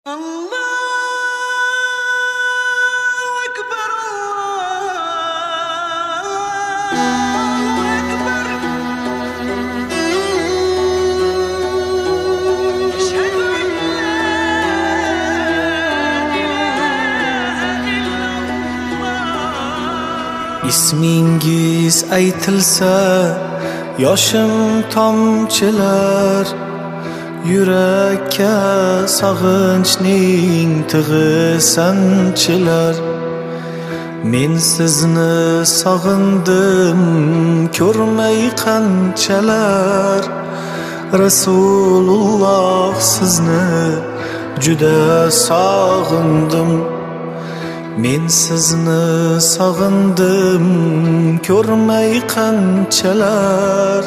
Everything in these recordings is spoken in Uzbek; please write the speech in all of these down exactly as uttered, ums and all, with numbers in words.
İsmingiz aytilsa yoshim tomchilar, yurakka sog'inchning tig'i sanchilar. Men sizni sog'indim ko'rmay qanchalar, Rasululloh sizni juda sog'indim. Men sizni sog'indim ko'rmay qanchalar,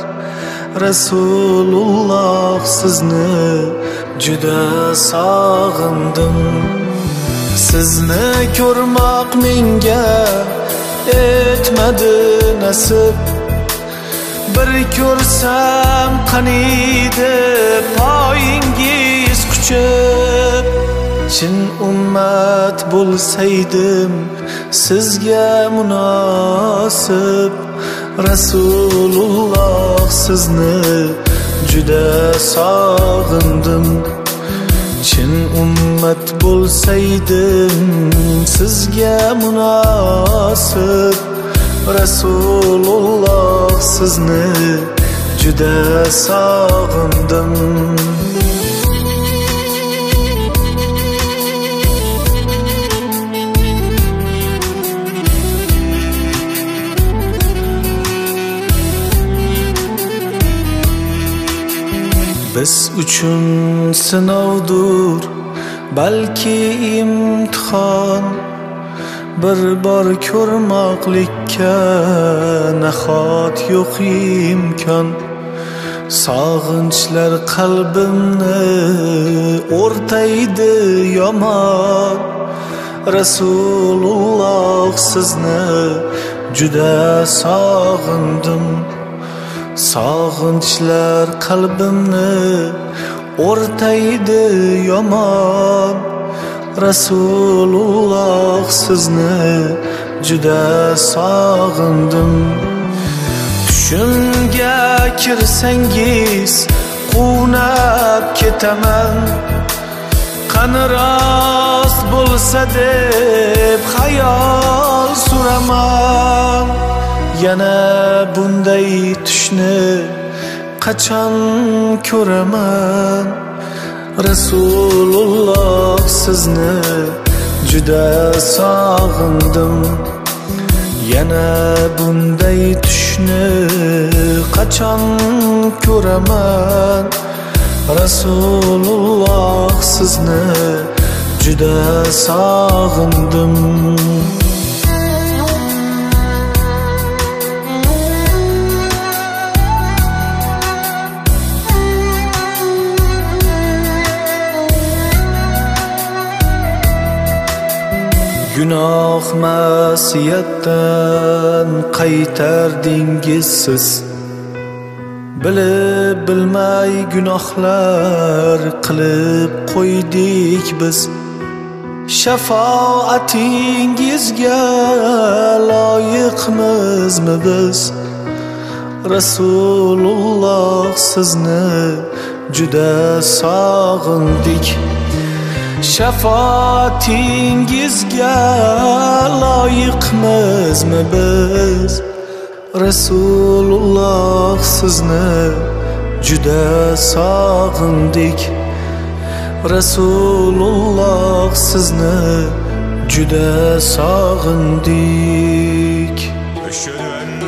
Rasululloh sizni juda sog'indim. Sizni ko'rmoq menga etmadi nasib, bir ko'rsam qaniydi poyingiz quchib. Chin ummat bo'lsaydim sizga munosib, Rasululloh sizni juda sog'indim. Chin ummat bo'lsaydim sizga munosib, Rasululloh sizni juda sog'indim. Biz uchun sinovdur, balki imtihon, bir bor ko'rmoqlikka nahot yo'q imkon. Sog'inchlar qalbimni o'rtaydi yomon, Rasululloh sizni juda sog'indim. Sog'inchlar qalbimni o'rtaydi yomon, Rasululloh sizni juda sog'indim. Tushimga kirsangiz quvnab ketaman, qani rost bo'lsa deb xayol suraman. Yana bunday tushni qachon ko'raman, Rasululloh sizni juda sog'indim. Yana bunday tushni qachon ko'raman, Rasululloh sizni juda sog'indim. Gunoh ma'siyatdan qaytardingiz siz, bilib bilmay gunohlar qilib qo'ydik biz. Shafoatingizga loyiqmizmi biz, Rasululloh sizni juda sog'indik. Shafoatingizga loyiqmizmi biz, Rasululloh sizni juda sog'indik. Rasululloh sizni juda sog'indik.